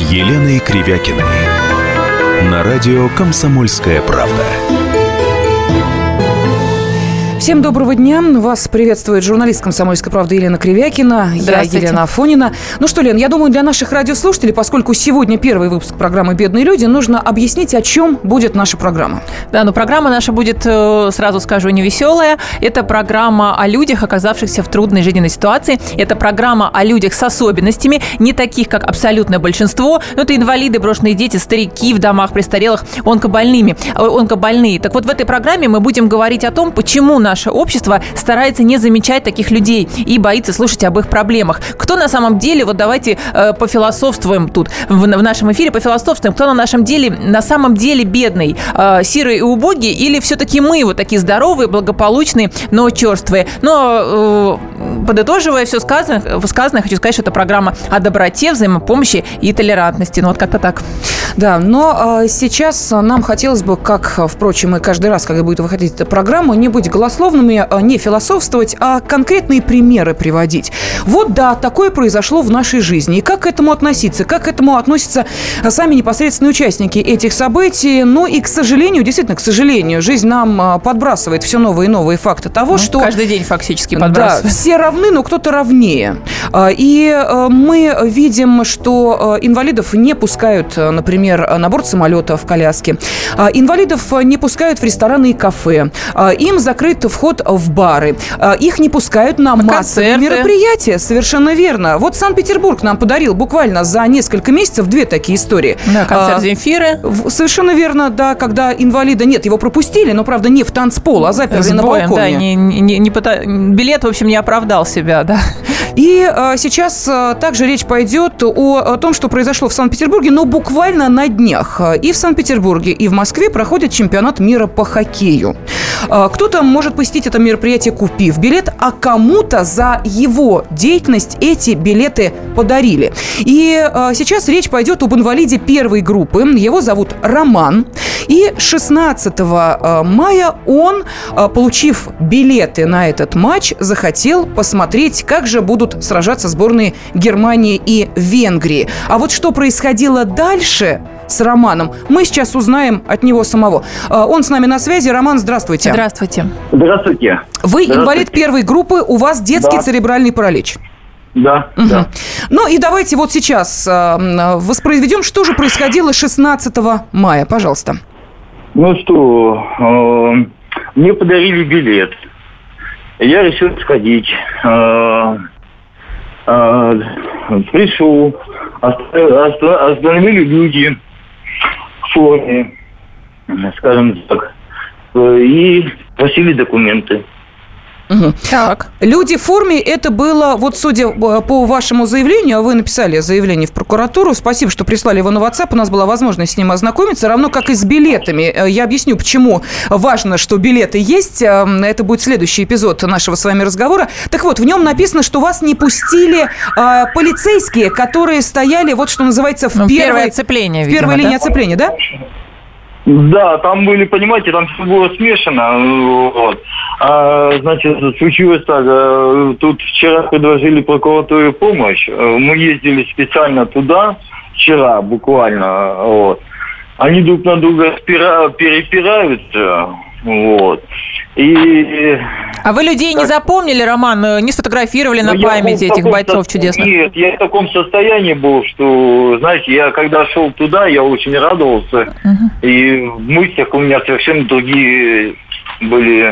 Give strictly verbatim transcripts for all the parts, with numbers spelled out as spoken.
Еленой Кривякиной на радио «Комсомольская правда». Всем доброго дня. Вас приветствует журналист «Комсомольской правды» Елена Кривякина. Я Елена Афонина. Ну что, Лен, я думаю, для наших радиослушателей, поскольку сегодня первый выпуск программы «Бедные люди», нужно объяснить, о чем будет наша программа. Да, ну программа наша будет, сразу скажу, невеселая. Это программа о людях, оказавшихся в трудной жизненной ситуации. Это программа о людях с особенностями, не таких, как абсолютное большинство. Но это инвалиды, брошенные дети, старики в домах престарелых, онкобольными, онкобольные. Так вот, в этой программе мы будем говорить о том, почему наш Наше общество старается не замечать таких людей и боится слушать об их проблемах. Кто на самом деле, вот давайте э, пофилософствуем тут, в, в нашем эфире пофилософствуем, кто на нашем деле, на самом деле бедный, э, сирый и убогий, или все-таки мы вот такие здоровые, благополучные, но черствые. Но э, подытоживая все сказанное, сказанное, хочу сказать, что это программа о доброте, взаимопомощи и толерантности. Ну вот как-то так. Да, но э, сейчас нам хотелось бы, как, впрочем, и каждый раз, когда будет выходить эта программа, не быть голословными, не философствовать, а конкретные примеры приводить. Вот да, такое произошло в нашей жизни. И как к этому относиться? Как к этому относятся сами непосредственные участники этих событий? Ну и, к сожалению, действительно, к сожалению, жизнь нам подбрасывает все новые и новые факты того, ну, что... Каждый день фактически подбрасывает. Да, все равны, но кто-то равнее. И мы видим, что инвалидов не пускают, например, на борт самолета в коляске. Инвалидов не пускают в рестораны и кафе. Им закрыт вход в бары. Их не пускают на, на массовые концерты. Мероприятия. Совершенно верно. Вот Санкт-Петербург нам подарил буквально за несколько месяцев две такие истории. Да, концерт а, Земфиры. Совершенно верно, да, когда инвалида нет, его пропустили, но, правда, не в танцпол, а заперли на балконе. Да, не, не, не пота... билет, в общем, не оправдал себя, да. И а, сейчас а, также речь пойдет о, о том, что произошло в Санкт-Петербурге, но буквально на днях. И в Санкт-Петербурге, и в Москве проходит чемпионат мира по хоккею. А, кто-то может посетить это мероприятие, купив билет, а кому-то за его деятельность эти билеты подарили. И а, сейчас речь пойдет об инвалиде первой группы. Его зовут Роман. И шестнадцатого мая он, а, получив билеты на этот матч, захотел посмотреть, как же будут сражаться сборные Германии и Венгрии. А вот что происходило дальше с Романом, мы сейчас узнаем от него самого. Он с нами на связи. Роман, здравствуйте. Здравствуйте. Здравствуйте. Вы Здравствуйте. Инвалид первой группы, у вас детский да. церебральный паралич. Да, угу. да. Ну и давайте вот сейчас воспроизведем, что же происходило шестнадцатого мая. Пожалуйста. Ну что, э, мне подарили билет. Я решил сходить. Э, э, пришел, остановили люди в форме, скажем так, и просили документы. Угу. Так. Люди в форме, это было, вот судя по вашему заявлению, вы написали заявление в прокуратуру, спасибо, что прислали его на WhatsApp, у нас была возможность с ним ознакомиться, равно как и с билетами. Я объясню, почему важно, что билеты есть, это будет следующий эпизод нашего с вами разговора. Так вот, в нем написано, что вас не пустили а, полицейские, которые стояли, вот что называется, в ну, первой, первое оцепление, в первой видимо, линии да? оцепления, да? Да, там были, понимаете, там все было смешано. Вот. А, значит, случилось так. Тут вчера предложили прокуратуре помощь. Мы ездили специально туда вчера, буквально. Вот. Они друг на друга спира- перепираются. Вот. И... А вы людей так... не запомнили, Роман? Не сфотографировали на ну, память этих бойцов со... чудесных? Нет, я в таком состоянии был, что, знаете, я когда шел туда, я очень радовался. Uh-huh. И в мыслях у меня совершенно другие были...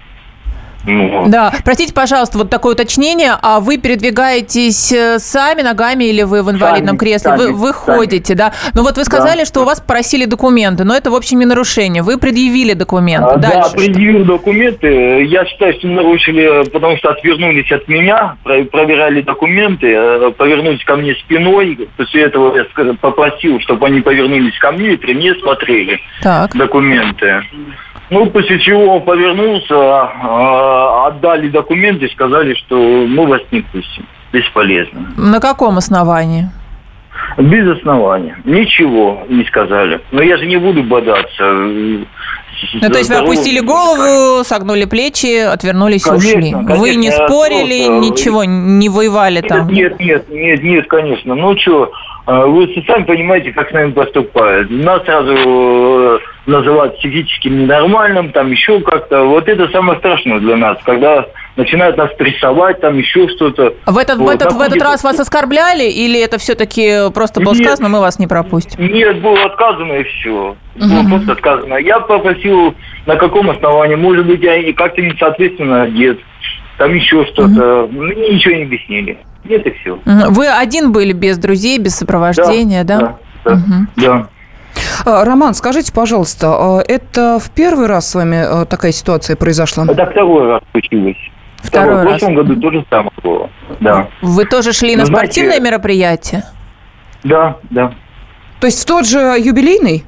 Ну, да, простите, пожалуйста, вот такое уточнение. А вы передвигаетесь сами ногами или вы в инвалидном сами, кресле? Сами, вы, вы ходите, да? Ну вот вы сказали, да. что у вас просили документы, но это, в общем, не нарушение. Вы предъявили документы. А, Дальше да, предъявил документы. Я считаю, что нарушили, потому что отвернулись от меня, проверяли документы, повернулись ко мне спиной. После этого я попросил, чтобы они повернулись ко мне и при мне смотрели так. документы. Ну, после чего повернулся, отдали документы, сказали, что мы вас не пустим. Бесполезно. На каком основании? Без основания. Ничего не сказали. Но я же не буду бодаться. Ну, то есть вы опустили голову, согнули плечи, отвернулись и ушли. Конечно, вы не спорили, просто... ничего, не воевали нет, там? Нет, нет, нет, нет, конечно. Ну, что, вы сами понимаете, как с нами поступают. Нас сразу называют психическим ненормальным, там еще как-то. Вот это самое страшное для нас, когда начинают нас прессовать, там еще что-то. В этот, вот, в этот, в этот раз вас оскорбляли или это все-таки просто было нет, сказано, мы вас не пропустим? Нет, было отказано и все. Было uh-huh. просто отказано. Я попросил, на каком основании, может быть, я как-то несоответственно одет, там еще что-то. Uh-huh. Мне ничего не объяснили. Нет, и все. Uh-huh. Вы один были, без друзей, без сопровождения, да? Да, да, uh-huh. да. Роман, скажите, пожалуйста, это в первый раз с вами такая ситуация произошла? Это второй раз случилось. Второй, Второй раз. В прошлом году то же самое было. Да. Вы тоже шли на знаете, спортивное мероприятие? Да, да. То есть в тот же юбилейный?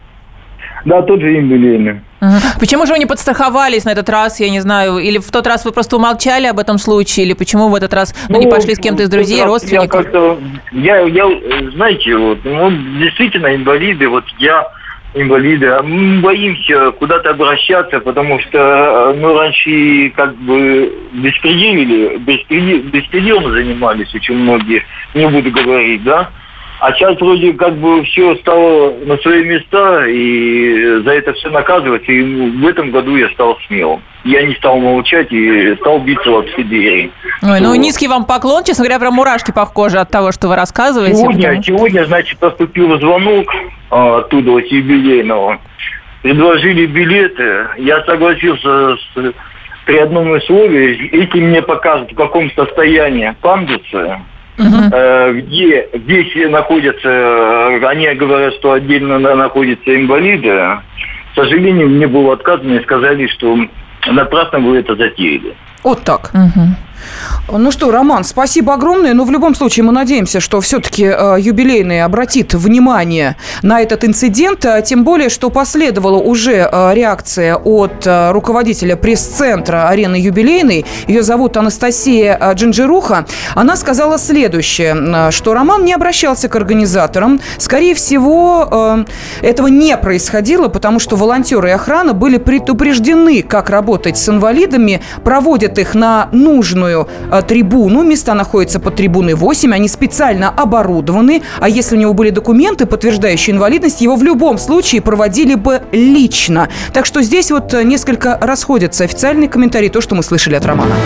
Да, тот же юбилейный. Угу. Почему же вы не подстраховались на этот раз, я не знаю, или в тот раз вы просто умолчали об этом случае, или почему в этот раз ну, ну, не пошли с кем-то из друзей, родственников? Я, я, я, знаете, вот, ну, действительно инвалиды, вот я... инвалиды. Мы боимся куда-то обращаться, потому что ну, раньше как бы беспределили, беспредел, беспределом занимались очень многие, не буду говорить, да? А сейчас вроде как бы все стало на свои места, и за это все наказывать. И в этом году я стал смелым. Я не стал молчать и стал биться во все двери. Ой, ну, низкий вам поклон, честно говоря, прям мурашки по коже от того, что вы рассказываете. Сегодня, потому... сегодня значит, поступил звонок а, оттуда, вот юбилейного. Предложили билеты. Я согласился с, при одном условии. Эти мне покажут, в каком состоянии пандусы. Uh-huh. Где здесь находятся, они говорят, что отдельно находятся инвалиды. К сожалению, мне было отказано и сказали, что напрасно вы это затеяли. Вот так. Uh-huh. Ну что, Роман, спасибо огромное. Но в любом случае мы надеемся, что все-таки э, юбилейный обратит внимание на этот инцидент. Тем более, что последовала уже э, реакция от э, руководителя пресс-центра арены юбилейной. Ее зовут Анастасия э, Джинджируха. Она сказала следующее, э, что Роман не обращался к организаторам. Скорее всего, э, этого не происходило, потому что волонтеры и охрана были предупреждены, как работать с инвалидами, проводят их на нужную трибуну. Места находятся под трибуной восемь. Они специально оборудованы. А если у него были документы, подтверждающие инвалидность, его в любом случае проводили бы лично. Так что здесь вот несколько расходятся официальные комментарии, то, что мы слышали от Романа.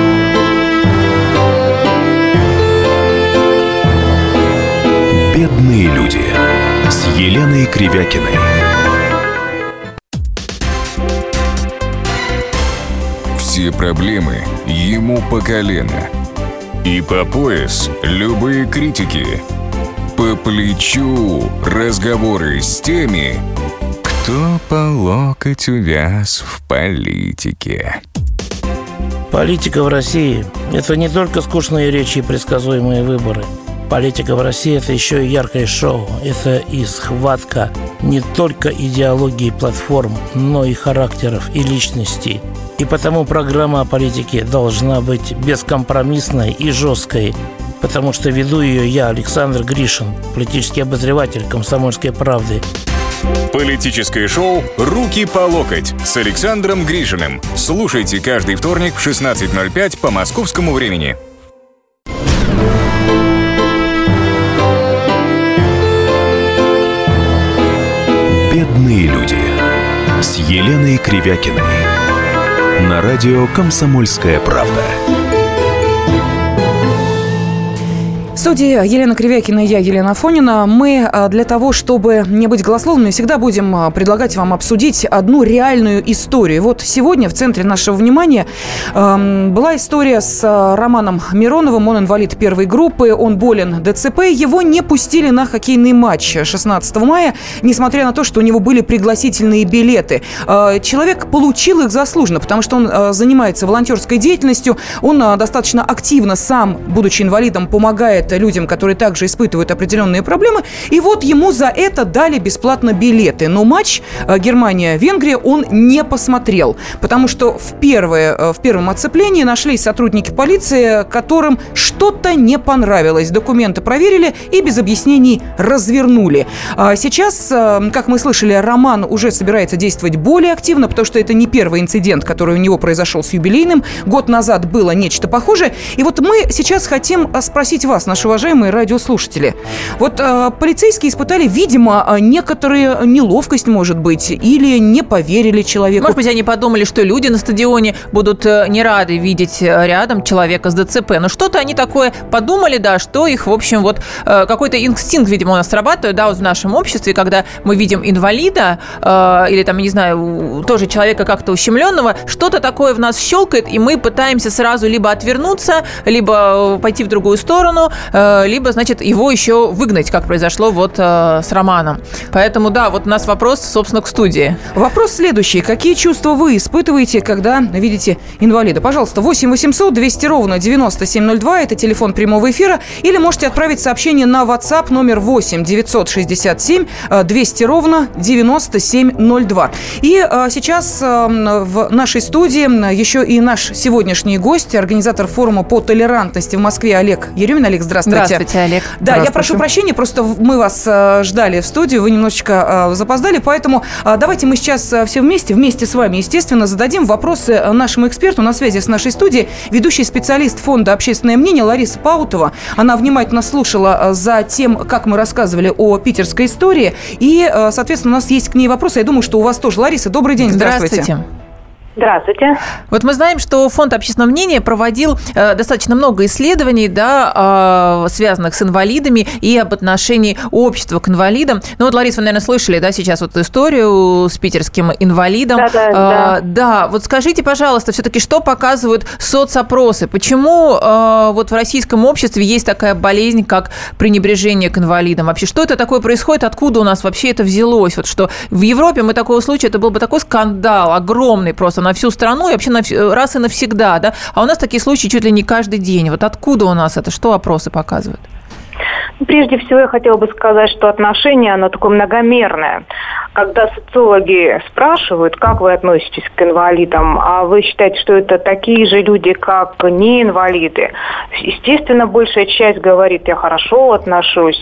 Бедные люди с Еленой Кривякиной. Все проблемы ему по колено. И по пояс любые критики. По плечу разговоры с теми, кто по локоть увяз в политике. Политика в России – это не только скучные речи и предсказуемые выборы. Политика в России – это еще и яркое шоу. Это и схватка не только идеологии и платформ, но и характеров и личностей. И потому программа о политике должна быть бескомпромиссной и жесткой, потому что веду ее я, Александр Гришин, политический обозреватель «Комсомольской правды». Политическое шоу «Руки по локоть» с Александром Гришиным. Слушайте каждый вторник в шестнадцать ноль пять по московскому времени. Бедные люди с Еленой Кривякиной. На радио «Комсомольская правда». В студии Елена Кривякина и я, Елена Афонина. Мы для того, чтобы не быть голословными, всегда будем предлагать вам обсудить одну реальную историю. Вот сегодня в центре нашего внимания э, была история с Романом Мироновым. Он инвалид первой группы, он болен ДЦП. Его не пустили на хоккейный матч шестнадцатого мая, несмотря на то, что у него были пригласительные билеты. Э, человек получил их заслуженно, потому что он э, занимается волонтерской деятельностью. Он э, достаточно активно сам, будучи инвалидом, помогает людям, которые также испытывают определенные проблемы. И вот ему за это дали бесплатно билеты. Но матч Германия-Венгрия он не посмотрел, потому что в, первое, в первом оцеплении нашлись сотрудники полиции, которым что-то не понравилось. Документы проверили и без объяснений развернули. Сейчас, как мы слышали, Роман уже собирается действовать более активно, потому что это не первый инцидент, который у него произошел с юбилейным. Год назад было нечто похожее. И вот мы сейчас хотим спросить вас, наши уважаемые радиослушатели. Вот э, полицейские испытали, видимо, некоторые неловкость, может быть, или не поверили человеку. Может быть, они подумали, что люди на стадионе будут не рады видеть рядом человека с ДЦП. Но что-то они такое подумали, да, что их, в общем, вот какой-то инстинкт, видимо, у нас срабатывает, да, вот в нашем обществе, когда мы видим инвалида э, или там, не знаю, тоже человека как-то ущемленного, что-то такое в нас щелкает, и мы пытаемся сразу либо отвернуться, либо пойти в другую сторону, э, либо, значит, его еще выгнать, как произошло вот э, с Романом. Поэтому, да, вот у нас вопрос, собственно, к студии. Вопрос следующий. Какие чувства вы испытываете, когда видите инвалида? Пожалуйста, восемь восемьсот двести ровно девяносто семь ноль два, это телефон прямого эфира, или можете отправить сообщение на WhatsApp номер восемь девятьсот шестьдесят семь двести ровно девяносто семь ноль два. И а, сейчас а, в нашей студии еще и наш сегодняшний гость, организатор форума по толерантности в Москве Олег Еремин. Олег, здравствуйте. Здравствуйте, Олег. Да, я прошу прощения, просто мы вас а, ждали в студию, вы немножечко а, запоздали, поэтому а, давайте мы сейчас а, все вместе, вместе с вами, естественно, зададим вопросы нашему эксперту. На связи с нашей студией ведущий специалист фонда «Общественное мнение» Лариса Паутова. Она внимательно слушала за тем, как мы рассказывали о питерской истории, и, соответственно, у нас есть к ней вопросы. Я думаю, что у вас тоже. Лариса, добрый день, здравствуйте. Здравствуйте. Здравствуйте. Вот мы знаем, что Фонд общественного мнения проводил э, достаточно много исследований, да, э, связанных с инвалидами и об отношении общества к инвалидам. Ну вот, Лариса, вы, наверное, слышали, да, сейчас вот историю с питерским инвалидом. Да, да, э, да. Да, вот скажите, пожалуйста, все-таки, что показывают соцопросы? Почему э, вот в российском обществе есть такая болезнь, как пренебрежение к инвалидам? Вообще, что это такое происходит? Откуда у нас вообще это взялось? Вот что в Европе мы такого случая, это был бы такой скандал огромный просто на всю страну и вообще на, раз и навсегда, да? А у нас такие случаи чуть ли не каждый день. Вот откуда у нас это? Что опросы показывают? Прежде всего, я хотела бы сказать, что отношение, оно такое многомерное. Когда социологи спрашивают, как вы относитесь к инвалидам, а вы считаете, что это такие же люди, как не инвалиды, естественно, большая часть говорит, я хорошо отношусь,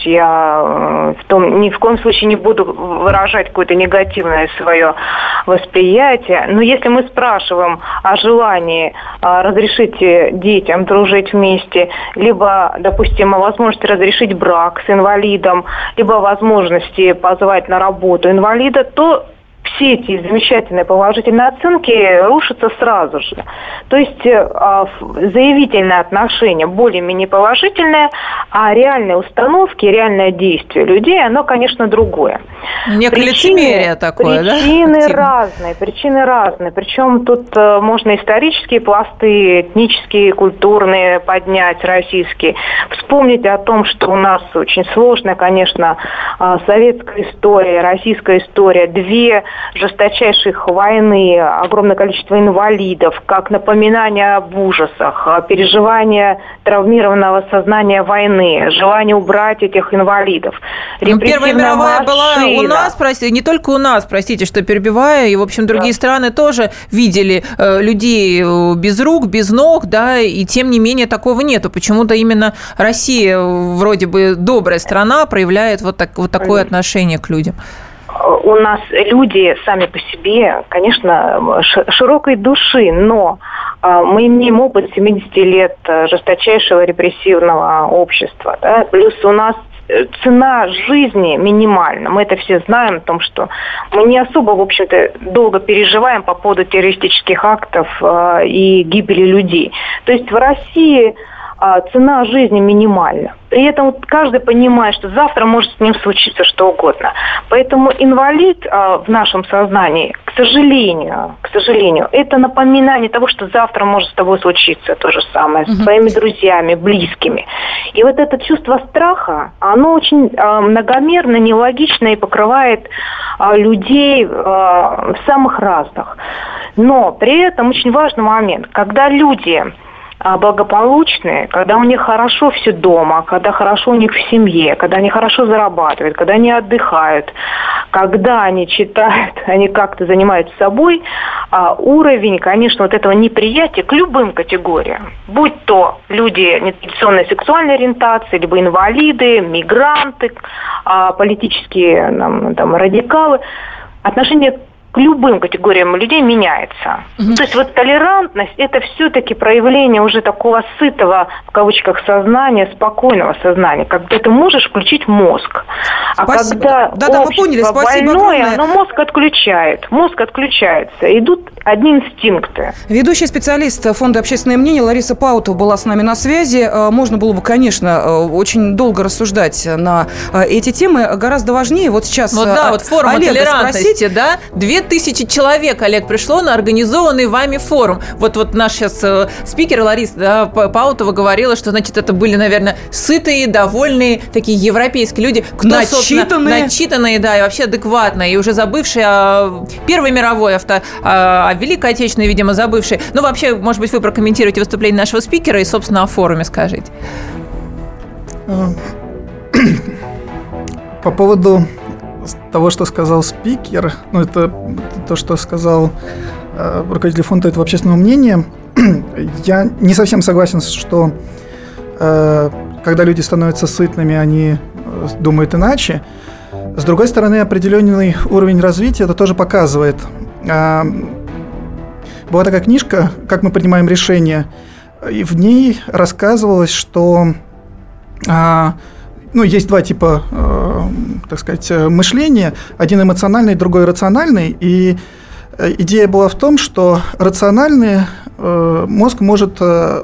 я в том, ни в коем случае не буду выражать какое-то негативное свое восприятие. Но если мы спрашиваем о желании разрешить детям дружить вместе, либо, допустим, о возможности разрешить брак с инвалидом, либо о возможности позвать на работу инвалида, то все эти замечательные положительные оценки рушатся сразу же. То есть заявительное отношение более-менее положительное, а реальные установки, реальное действие людей, оно, конечно, другое. Некое лицемерие такое, да? Причины разные, причины разные. Причем тут можно исторические пласты, этнические, культурные поднять, российские. Вспомнить о том, что у нас очень сложная, конечно, советская история, российская история, две жесточайших войны, огромное количество инвалидов, как напоминание об ужасах, переживание травмированного сознания войны, желание убрать этих инвалидов. Ну, Первая мировая машина. Была у нас, простите, не только у нас, простите, что перебиваю, и, в общем, другие да. страны тоже видели э, людей без рук, без ног, да, и тем не менее такого нету. Почему-то именно Россия, вроде бы добрая страна, проявляет вот, так, вот такое отношение к людям. У нас люди сами по себе, конечно, широкой души, но мы имеем опыт семидесяти лет жесточайшего репрессивного общества. Да? Плюс у нас цена жизни минимальна. Мы это все знаем о том, что мы не особо, в общем-то, долго переживаем по поводу террористических актов и гибели людей. То есть в России цена жизни минимальна. При этом каждый понимает, что завтра может с ним случиться что угодно. Поэтому инвалид в нашем сознании, к сожалению, к сожалению, это напоминание того, что завтра может с тобой случиться то же самое, с твоими друзьями, близкими. И вот это чувство страха, оно очень многомерно, нелогично и покрывает людей самых разных. Но при этом очень важный момент, когда люди благополучные, когда у них хорошо все дома, когда хорошо у них в семье, когда они хорошо зарабатывают, когда они отдыхают, когда они читают, они как-то занимаются собой, уровень, конечно, вот этого неприятия к любым категориям, будь то люди нетрадиционной сексуальной ориентации, либо инвалиды, мигранты, политические там, там, радикалы, отношение к любым категориям людей меняется. Mm-hmm. То есть вот толерантность – это все-таки проявление уже такого сытого, в кавычках, сознания, спокойного сознания, когда ты можешь включить мозг. А спасибо. когда да, да, мы поняли. Спасибо больное, огромное. оно мозг отключает. Мозг отключается. Идут одни инстинкты. Ведущий специалист Фонда «Общественное мнение» Лариса Паутова была с нами на связи. Можно было бы, конечно, очень долго рассуждать на эти темы. Гораздо важнее вот сейчас вот да, вот форум Олега толерантности, спросить. Да? Две тысячи человек, Олег, пришло на организованный вами форум. Вот, вот наш сейчас э, спикер Лариса да, Паутова говорила, что, значит, это были, наверное, сытые, довольные, такие европейские люди. Кто, начитанные. Начитанные, да, и вообще адекватные, и уже забывшие о Первой мировой, авто, о, о Великой Отечественной, видимо, забывшие. Ну, вообще, может быть, вы прокомментируете выступление нашего спикера и, собственно, о форуме скажите. По поводу того, что сказал спикер, ну, это то, что сказал э, руководитель фонда этого общественного мнения, я не совсем согласен, что э, когда люди становятся сытными, они думают иначе. С другой стороны, определенный уровень развития это тоже показывает. Э, была такая книжка «Как мы принимаем решения», и в ней рассказывалось, что э, ну, есть два типа, э, так сказать, мышления. Один эмоциональный, другой рациональный. И идея была в том, что рациональный э, мозг может э,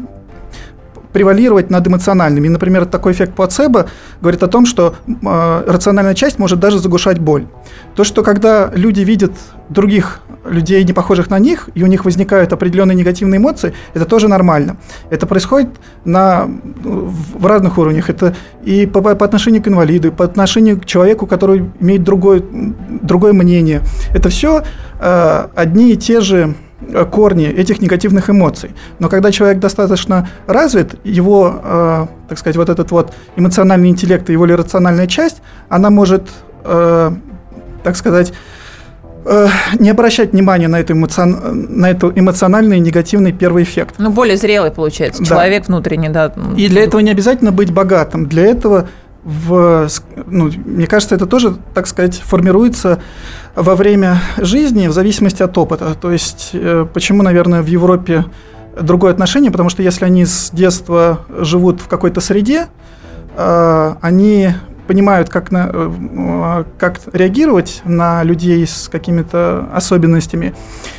превалировать над эмоциональным. И, например, такой эффект плацебо говорит о том, что э, рациональная часть может даже заглушать боль. То, что когда люди видят других людей, не похожих на них, и у них возникают определенные негативные эмоции, это тоже нормально. Это происходит на, в разных уровнях. Это и по, по отношению к инвалиду, и по отношению к человеку, который имеет другое, другое мнение. Это все э, одни и те же корни этих негативных эмоций. Но когда человек достаточно развит, его, э, так сказать, вот этот вот эмоциональный интеллект и его рациональная часть, она может, э, так сказать, э, не обращать внимания на, это эмоцион... на это эмоциональный негативный первый эффект. Ну, более зрелый, получается, да. Человек внутренний, да. И для этого не обязательно быть богатым. Для этого В, ну, мне кажется, это тоже, так сказать, формируется во время жизни в зависимости от опыта. То есть, э, почему, наверное, в Европе другое отношение? Потому что если они с детства живут в какой-то среде, э, они понимают, как, на, э, как реагировать на людей с какими-то особенностями.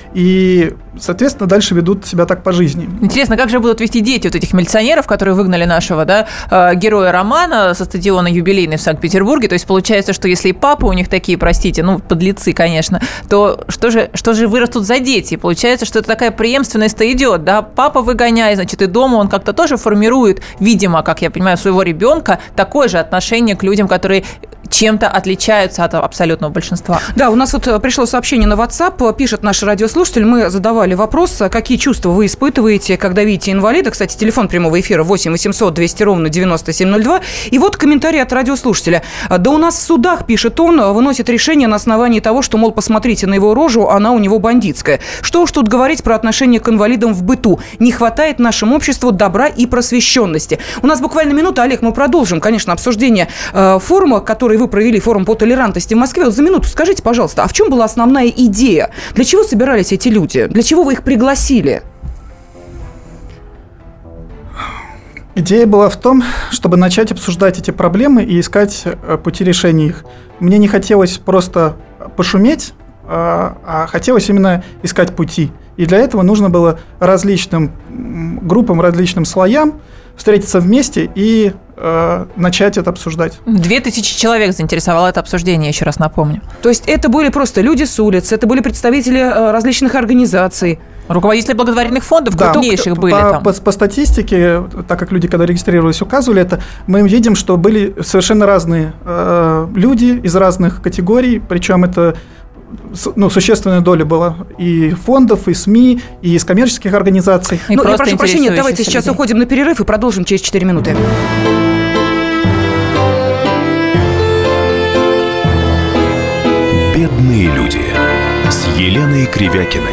И, соответственно, дальше ведут себя так по жизни. Интересно, как же будут вести дети вот этих милиционеров, которые выгнали нашего да, героя романа со стадиона «Юбилейный» в Санкт-Петербурге? То есть получается, что если и папы у них такие, простите, ну, подлецы, конечно, то что же, что же вырастут за дети? Получается, что это такая преемственность-то идет, да? Папа выгоняет, значит, и дома он как-то тоже формирует, видимо, как я понимаю, своего ребенка, такое же отношение к людям, которые чем-то отличаются от абсолютного большинства. Да, у нас вот пришло сообщение на WhatsApp, пишет наш радиослушатель, мы задавали вопрос, какие чувства вы испытываете, когда видите инвалида. Кстати, телефон прямого эфира восемь восемьсот двести ровно девяносто семь ноль два. И вот комментарий от радиослушателя. Да у нас в судах, пишет он, выносит решение на основании того, что, мол, посмотрите на его рожу, она у него бандитская. Что уж тут говорить про отношение к инвалидам в быту. Не хватает нашему обществу добра и просвещенности. У нас буквально минута, Олег, мы продолжим, конечно, обсуждение э, форума, который вы провели, форум по толерантности в Москве. Вот за минуту скажите, пожалуйста, а в чем была основная идея? Для чего собирались эти люди? Для чего вы их пригласили? Идея была в том, чтобы начать обсуждать эти проблемы и искать пути решения их. Мне не хотелось просто пошуметь, а хотелось именно искать пути. И для этого нужно было различным группам, различным слоям встретиться вместе и э, начать это обсуждать. Две тысячи человек заинтересовало это обсуждение, еще раз напомню. То есть это были просто люди с улиц, это были представители э, различных организаций. Руководители благотворительных фондов, да, крупнейших были по, там. По, по статистике, так как люди, когда регистрировались, указывали это, мы видим, что были совершенно разные э, люди из разных категорий, причем это ну, существенная доля была и фондов, и СМИ, и из коммерческих организаций. И ну, я прошу прощения, давайте сейчас людей. уходим на перерыв и продолжим через четыре минуты. «Бедные люди» с Еленой Кривякиной.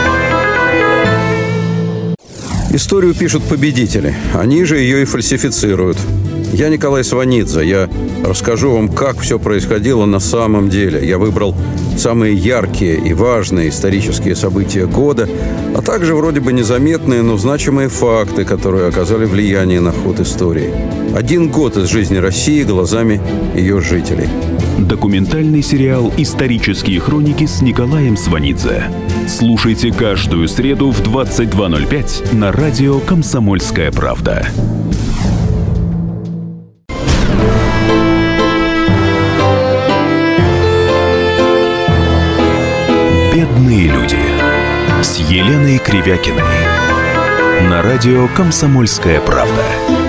Историю пишут победители. Они же ее и фальсифицируют. Я Николай Сванидзе. Я расскажу вам, как все происходило на самом деле. Я выбрал самые яркие и важные исторические события года, а также вроде бы незаметные, но значимые факты, которые оказали влияние на ход истории. Один год из жизни России глазами ее жителей. Документальный сериал «Исторические хроники» с Николаем Сванидзе. Слушайте каждую среду в двадцать два ноль пять на радио «Комсомольская правда». «Бедные люди» с Еленой Кривякиной на радио «Комсомольская правда».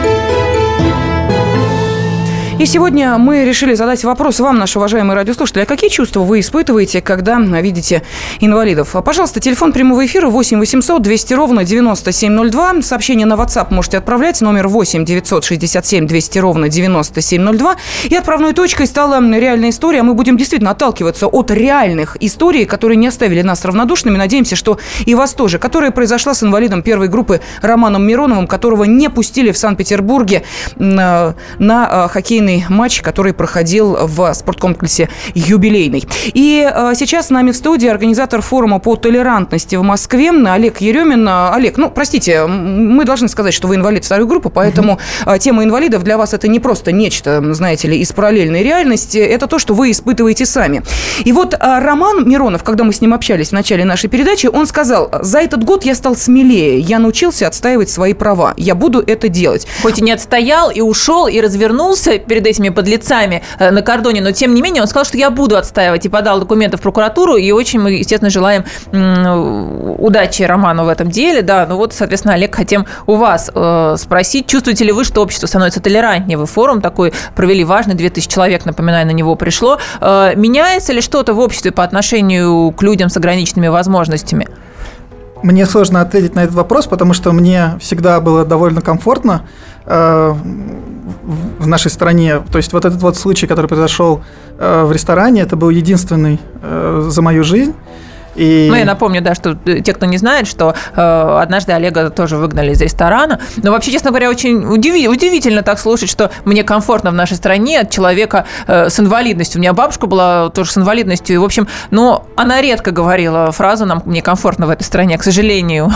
И сегодня мы решили задать вопрос вам, наши уважаемые радиослушатели. А какие чувства вы испытываете, когда видите инвалидов? Пожалуйста, телефон прямого эфира восемь восемьсот двести ровно девяносто семь ноль два. Сообщение на WhatsApp можете отправлять. Номер восемь девятьсот шестьдесят семь двести ровно девяносто семь ноль два. И отправной точкой стала реальная история. Мы будем действительно отталкиваться от реальных историй, которые не оставили нас равнодушными. Надеемся, что и вас тоже. Которая произошла с инвалидом первой группы Романом Мироновым, которого не пустили в Санкт-Петербурге на, на хоккейный матч, который проходил в спорткомплексе «Юбилейный». И э, сейчас с нами в студии организатор форума по толерантности в Москве Олег Еремин. Олег, ну, простите, мы должны сказать, что вы инвалид второй группы, поэтому mm-hmm. тема инвалидов для вас это не просто нечто, знаете ли, из параллельной реальности, это то, что вы испытываете сами. И вот Роман Миронов, когда мы с ним общались в начале нашей передачи, он сказал: за этот год я стал смелее, я научился отстаивать свои права, я буду это делать. Хоть и не отстоял, и ушел, и развернулся перед этими подлецами на кордоне, но тем не менее он сказал, что я буду отстаивать, и подал документы в прокуратуру, и очень мы, естественно, желаем м- удачи Роману в этом деле, да, ну вот, соответственно, Олег, хотим у вас э, спросить, чувствуете ли вы, что общество становится толерантнее? Вы форум такой провели важный, две тысячи человек, напоминаю, на него пришло. Э, меняется ли что-то в обществе по отношению к людям с ограниченными возможностями? Мне сложно ответить на этот вопрос, потому что мне всегда было довольно комфортно э, в нашей стране. То есть вот этот вот случай, который произошел э, в ресторане, это был единственный э, за мою жизнь. И... Ну, я напомню, да, что те, кто не знает, что э, однажды Олега тоже выгнали из ресторана. Но вообще, честно говоря, очень удиви- удивительно так слушать, что мне комфортно в нашей стране от человека э, с инвалидностью. У меня бабушка была тоже с инвалидностью. И, в общем, ну, она редко говорила фразу «нам мне комфортно в этой стране», к сожалению.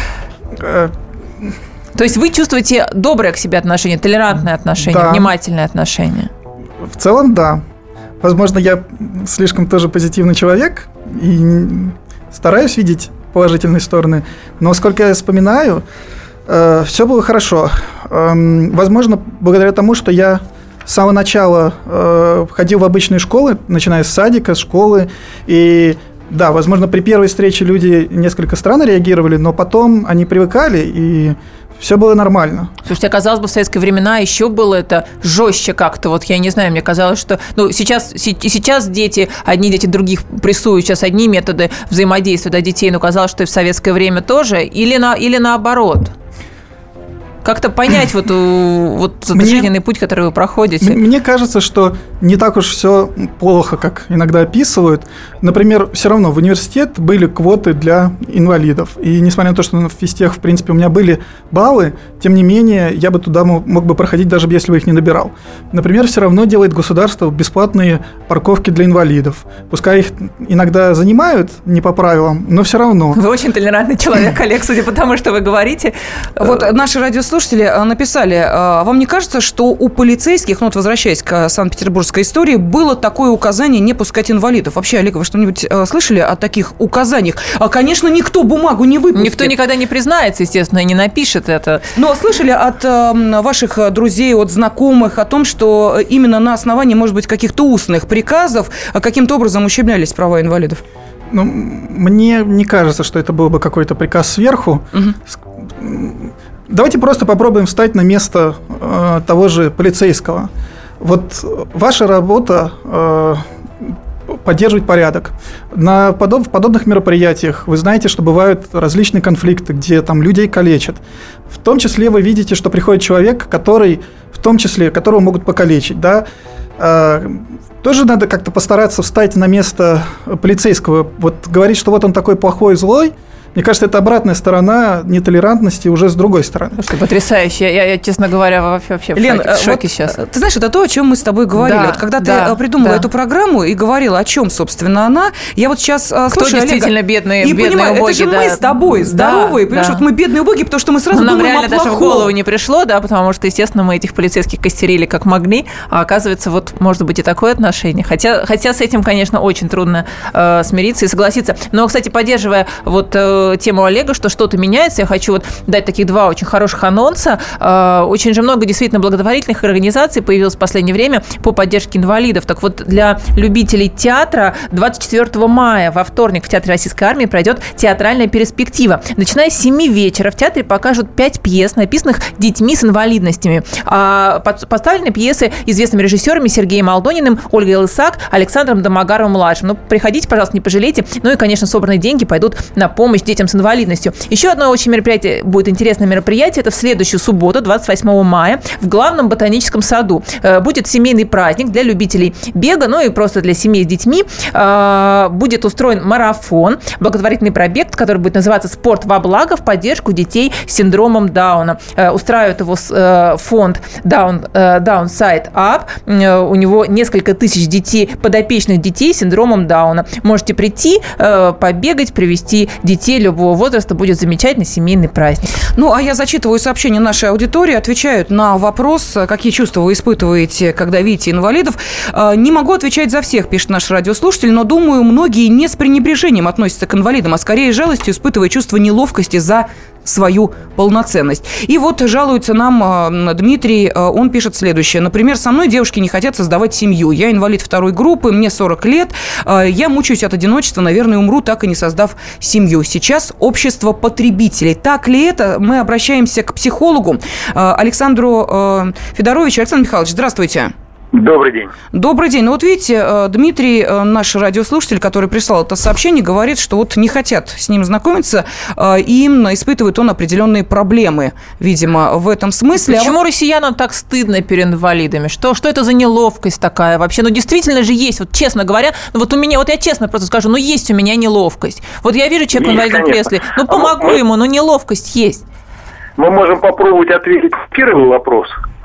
То есть вы чувствуете доброе к себе отношение, толерантное отношение, да. Внимательное отношение? В целом, да. Возможно, я слишком тоже позитивный человек и стараюсь видеть положительные стороны, но, сколько я вспоминаю, э, все было хорошо. Э, возможно, благодаря тому, что я с самого начала э, ходил в обычные школы, начиная с садика, с школы, и да, возможно, при первой встрече люди несколько странно реагировали, но потом они привыкали, и все было нормально. Слушайте, оказалось бы, в советские времена еще было это жестче как-то. Вот я не знаю, мне казалось, что... Ну, сейчас, сейчас дети, одни дети других прессуют, сейчас одни методы взаимодействия до детей, но казалось, что и в советское время тоже, или, на, или наоборот. Как-то понять вот, вот этот жизненный путь, который вы проходите. Мне кажется, что не так уж все плохо, как иногда описывают. Например, все равно в университет были квоты для инвалидов. И несмотря на то, что на физтех, в принципе, у меня были баллы, тем не менее, я бы туда мог, мог бы проходить, даже если бы их не набирал. Например, все равно делает государство бесплатные парковки для инвалидов. Пускай их иногда занимают не по правилам, но все равно. Вы очень толерантный человек, Олег, судя по тому, что вы говорите. Вот наши радиослушатели написали: вам не кажется, что у полицейских, ну вот возвращаясь к санкт-петербургской истории, было такое указание не пускать инвалидов? Вообще, Олег, вы что-нибудь слышали о таких указаниях? А, конечно, никто бумагу не выпустит. Никто никогда не признается, естественно, и не напишет это. Но слышали от э, ваших друзей, от знакомых о том, что именно на основании, может быть, каких-то устных приказов каким-то образом ущемлялись права инвалидов? Ну, мне не кажется, что это был бы какой-то приказ сверху. Угу. Давайте просто попробуем встать на место э, того же полицейского. Вот ваша работа, э, поддерживать порядок. На подоб, в подобных мероприятиях вы знаете, что бывают различные конфликты, где там людей калечат. В том числе вы видите, что приходит человек, который, в том числе, которого могут покалечить, да. Тоже надо как-то постараться встать на место полицейского. Вот говорить, что вот он такой плохой, злой, мне кажется, это обратная сторона нетолерантности уже с другой стороны. Слушай, потрясающе. Я, я, честно говоря, вообще, вообще Лен, в шоке, в шоке вот, сейчас. Ты знаешь, это то, о чем мы с тобой говорили. Да, вот когда да, ты придумала да. эту программу и говорила, о чем, собственно, она, я вот сейчас Кто слушаю действительно Олега, бедные, и бедные понимаю, убогие, это же да. мы с тобой здоровые, да, понимаешь, да. вот мы бедные убогие, потому что мы сразу Нам думаем реально о даже в плохом. голову не пришло, да, потому что, естественно, мы этих полицейских костерили как могли, а оказывается, вот может быть и такое отношение. Хотя, хотя с этим, конечно, очень трудно э, смириться и согласиться. Но, кстати, поддерживая вот э, тему Олега, что что-то меняется, я хочу вот дать таких два очень хороших анонса. Э, очень же много действительно благотворительных организаций появилось в последнее время по поддержке инвалидов. Так вот, для любителей театра двадцать четвёртого мая во вторник в Театре Российской Армии пройдет театральная перспектива. Начиная с семи вечера в театре покажут пять пьес, написанных детьми с инвалидностями. А поставлены пьесы известными режиссерами Сергеем Алдониным, Ольгой Лысак, Александром Домогаровым-младшим. Ну, приходите, пожалуйста, не пожалейте. Ну и, конечно, собранные деньги пойдут на помощь детям с инвалидностью. Еще одно очень мероприятие, будет интересное мероприятие, это в следующую субботу, двадцать восьмого мая, в главном ботаническом саду. Будет семейный праздник для любителей бега, ну и просто для семей с детьми. Будет устроен марафон, благотворительный пробег, который будет называться «Спорт во благо» в поддержку детей с синдромом Дауна. Устраивает его фонд Down, Downside Up. У него несколько тысяч детей, подопечных детей с синдромом Дауна. Можете прийти, побегать, привести детей любого возраста. Будет замечательный семейный праздник. Ну, а я зачитываю сообщения нашей аудитории, отвечают на вопрос, какие чувства вы испытываете, когда видите инвалидов. Не могу отвечать за всех, пишет наш радиослушатель, но, думаю, многие не с пренебрежением относятся к инвалидам, а скорее жалостью, испытывая чувство неловкости за свою полноценность. И вот жалуется нам Дмитрий, он пишет следующее. Например, со мной девушки не хотят создавать семью. Я инвалид второй группы, мне сорок лет. Я мучаюсь от одиночества, наверное, умру, так и не создав семью. Сейчас общество потребителей. Так ли это? Мы обращаемся к психологу Александру Федоровичу. Александр Михайлович, здравствуйте. Добрый день. Добрый день. Ну вот видите, Дмитрий, наш радиослушатель, который прислал это сообщение, говорит, что вот не хотят с ним знакомиться, и им испытывает он определенные проблемы, видимо, в этом смысле. Почему а вот... россиянам так стыдно перед инвалидами? Что, что это за неловкость такая вообще? Ну, действительно же есть, вот честно говоря, ну вот у меня, вот я честно просто скажу, ну есть у меня неловкость. Вот я вижу человека в инвалидном кресле, ну помогу а ему, но неловкость есть. Мы можем попробовать ответить на первый вопрос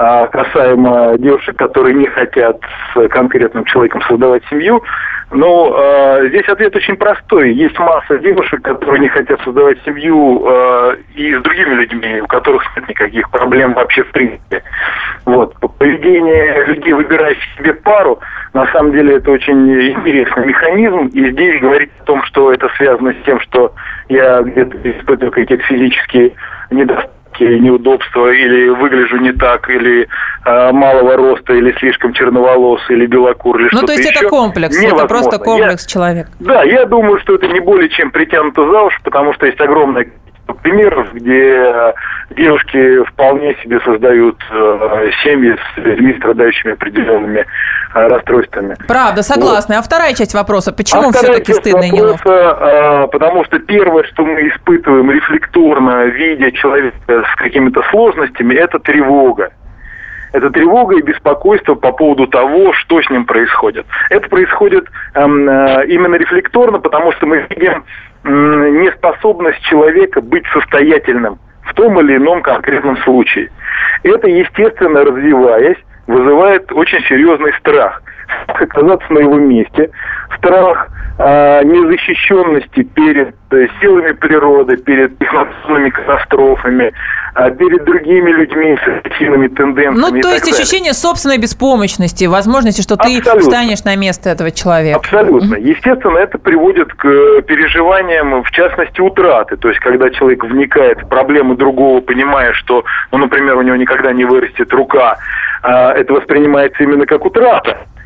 касаемо девушек, которые не хотят с конкретным человеком создавать семью. Но э, здесь ответ очень простой. Есть масса девушек, которые не хотят создавать семью э, и с другими людьми, у которых нет никаких проблем вообще в принципе. Вот. Поведение людей, выбирающих себе пару, на самом деле это очень интересный механизм. И здесь говорить о том, что это связано с тем, что я где-то испытываю какие-то физические недостатки, неудобства, или выгляжу не так, или э, малого роста, или слишком черноволос, или белокур, или ну, что-то еще. Ну, то есть это комплекс, невозможно. Это просто комплекс я, человека. Да, я думаю, что это не более чем притянуто за уши, потому что есть огромное примеров, где девушки вполне себе создают э, семьи с людьми, страдающими определенными э, расстройствами. Правда, согласна. Вот. А вторая часть вопроса, почему а все-таки стыдно и неловко? Э, потому что первое, что мы испытываем рефлекторно, видя человека с какими-то сложностями, это тревога. Это тревога и беспокойство по поводу того, что с ним происходит. Это происходит э, э, именно рефлекторно, потому что мы видим неспособность человека быть состоятельным в том или ином конкретном случае. Это, естественно, развиваясь, вызывает очень серьезный страх. Страх оказаться на его месте, страх э, незащищенности перед э, силами природы, перед техногенными катастрофами, э, перед другими людьми с агрессивными тенденциями. Ну, то есть ощущение собственной беспомощности, возможности, что Абсолютно. Ты встанешь на место этого человека. Абсолютно. Естественно, это приводит к переживаниям, в частности, утраты. То есть, когда человек вникает в проблемы другого, понимая, что, ну, например, у него никогда не вырастет рука, э, это воспринимается именно как утрата.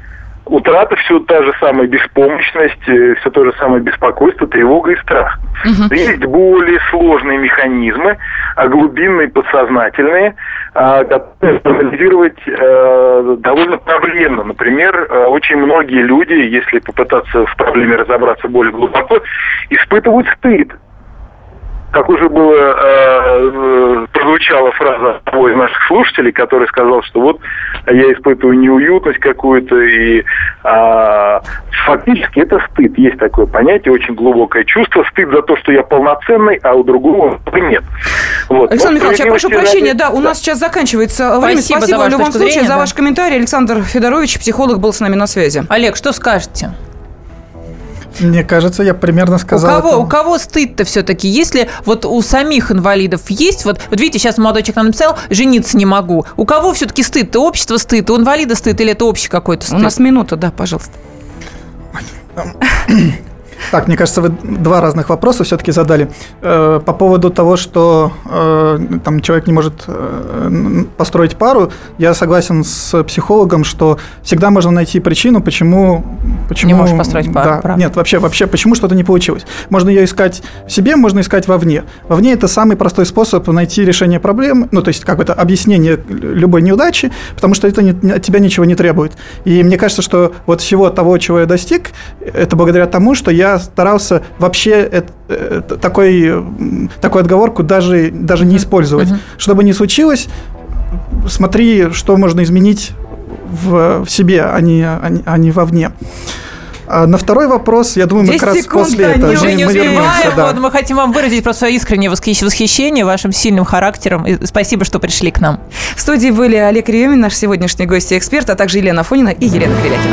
утрата все та же самая беспомощность, все то же самое беспокойство, тревога и страх. Uh-huh. Есть более сложные механизмы, глубинные, подсознательные, которые анализировать довольно проблемно. Например, очень многие люди, если попытаться в проблеме разобраться более глубоко, испытывают стыд. Как уже было, э, прозвучала фраза одного из наших слушателей, который сказал, что вот я испытываю неуютность какую-то, и э, фактически это стыд. Есть такое понятие, очень глубокое чувство. Стыд за то, что я полноценный, а у другого нет. Вот. Александр Михайлович, я прошу прощения, да, у нас сейчас заканчивается время. Спасибо, Спасибо в любом случае зрения, за да. ваш комментарий. Александр Федорович, психолог, был с нами на связи. Олег, что скажете? Мне кажется, я примерно сказал. У кого, это... у кого стыд-то все-таки? Если вот у самих инвалидов есть, вот, вот видите, сейчас молодой человек нам написал, жениться не могу. У кого все-таки стыд-то? Общество стыд, у инвалида стыд или это общий какой-то стыд? У нас минута, да, пожалуйста. Так, мне кажется, вы два разных вопроса все-таки задали. Э, по поводу того, что э, там человек не может э, построить пару, я согласен с психологом, что всегда можно найти причину, почему... почему не можешь построить пару, да, нет, вообще, вообще, почему что-то не получилось. Можно ее искать в себе, можно искать вовне. Вовне это самый простой способ найти решение проблем, ну, то есть какое-то объяснение любой неудачи, потому что это не, от тебя ничего не требует. И мне кажется, что вот всего того, чего я достиг, это благодаря тому, что я старался вообще это, это, такой, такую отговорку даже, даже не использовать. Uh-huh. Что бы ни случилось, смотри, что можно изменить в, в себе, а не, а, не, а не вовне. А на второй вопрос, я думаю, мы как раз после да, этого мы, мы вернемся. Да. Вот, мы хотим вам выразить просто свое искреннее восхищение вашим сильным характером. И спасибо, что пришли к нам. В студии были Олег Ремин, наш сегодняшний гость и эксперт, а также Елена Афонина и Елена Кривякина.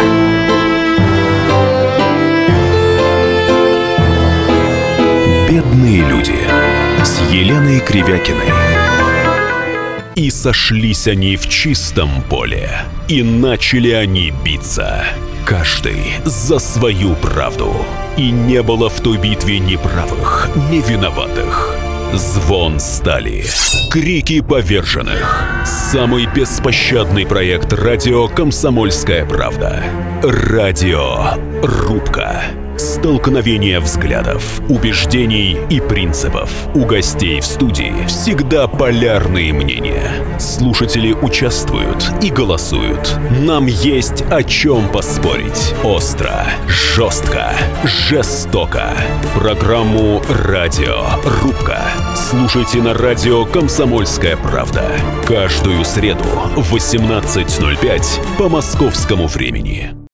«Бедные люди» с Еленой Кривякиной. И сошлись они в чистом поле, и начали они биться, каждый за свою правду. И не было в той битве ни правых, ни виноватых. Звон стали, крики поверженных. Самый беспощадный проект радио «Комсомольская правда». Радиорубка. Столкновение взглядов, убеждений и принципов. У гостей в студии всегда полярные мнения. Слушатели участвуют и голосуют. Нам есть о чем поспорить. Остро, жестко, жестоко. Программу «Радиорубка» слушайте на радио «Комсомольская правда». Каждую среду в восемнадцать ноль пять по московскому времени.